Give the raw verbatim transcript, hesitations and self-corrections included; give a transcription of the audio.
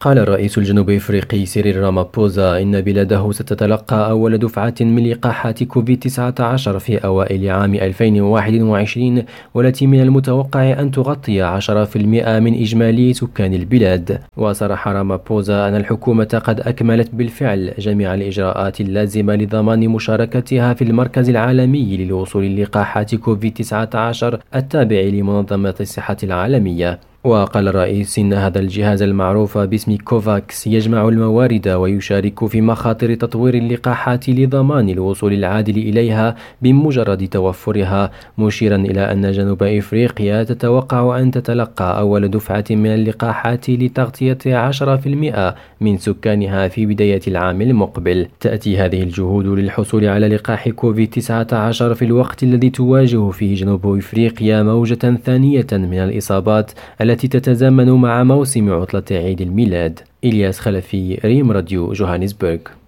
قال الرئيس الجنوب أفريقي سيريل رامابوزا إن بلاده ستتلقى أول دفعة من لقاحات كوفيد تسعة عشر في أوائل عام ألفين وواحد وعشرين، والتي من المتوقع أن تغطي عشرة بالمئة من إجمالي سكان البلاد. وصرح رامابوزا أن الحكومة قد أكملت بالفعل جميع الإجراءات اللازمة لضمان مشاركتها في المركز العالمي للوصول للقاحات كوفيد تسعة عشر التابع لمنظمة الصحة العالمية. وقال الرئيس إن هذا الجهاز المعروف باسم كوفاكس يجمع الموارد ويشارك في مخاطر تطوير اللقاحات لضمان الوصول العادل إليها بمجرد توفرها، مشيرا إلى أن جنوب إفريقيا تتوقع أن تتلقى أول دفعة من اللقاحات لتغطية عشرة بالمئة من سكانها في بداية العام المقبل. تأتي هذه الجهود للحصول على لقاح كوفيد تسعة عشر في الوقت الذي تواجه فيه جنوب إفريقيا موجة ثانية من الإصابات التي تتزامن مع موسم عطلة عيد الميلاد. إلياس خلفي، ريم راديو، جوهانسبرغ.